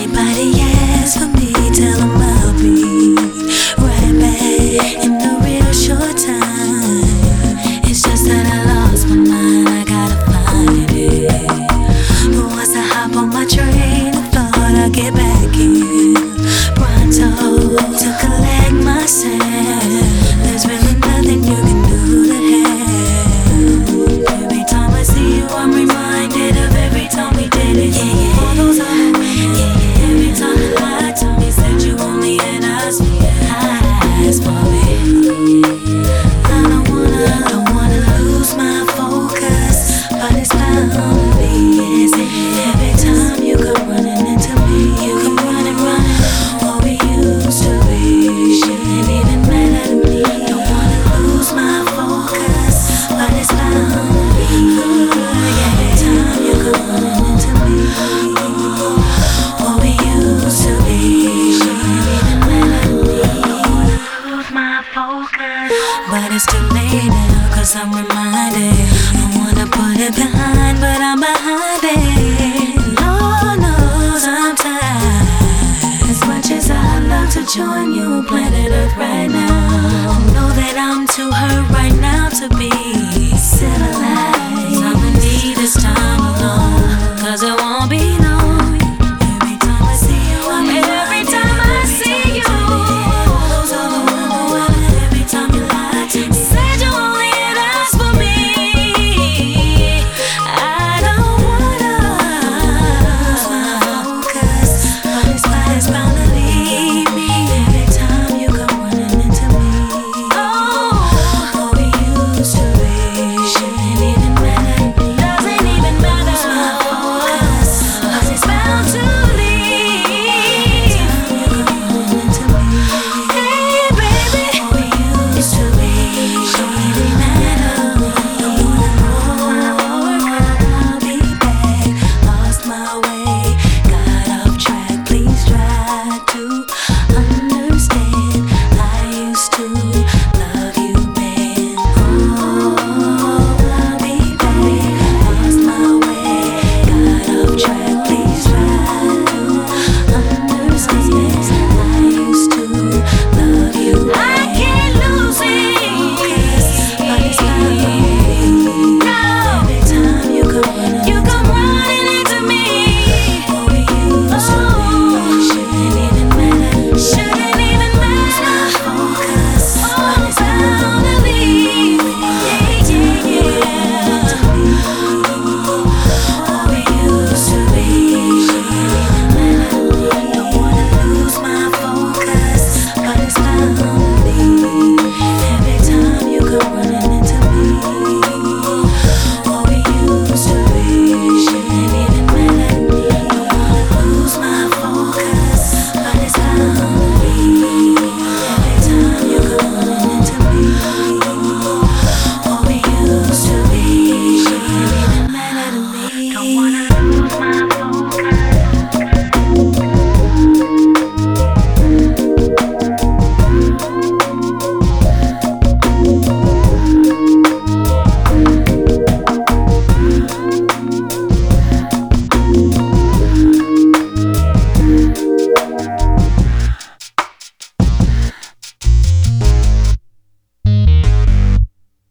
Anybody asks for me, tell them I'll be right back in a real short time. It's just that I lost my mind, I gotta find it. But once I hop on my train, I thought I'd get back in pronto to collect myself. There's really nothing you can do to help. Every time I see you, I'm reminded of every time we did it. All those other women. Every time you lied to me, said you only had eyes for me. I don't wanna lose my focus, but it's bound to be easy. Every time you come running into me, you come running, what we used to be. Shouldn't even matter to me. Don't wanna lose my focus, but it's bound to be easy. Every time you come running into me, what we used to be. Shouldn't even matter to me. Don't wanna lose my focus, but it's too late now, 'cause I'm reminded. I wanna put it behind, but I'm behind it. Lord knows I'm tired. As much as I love to join you, plan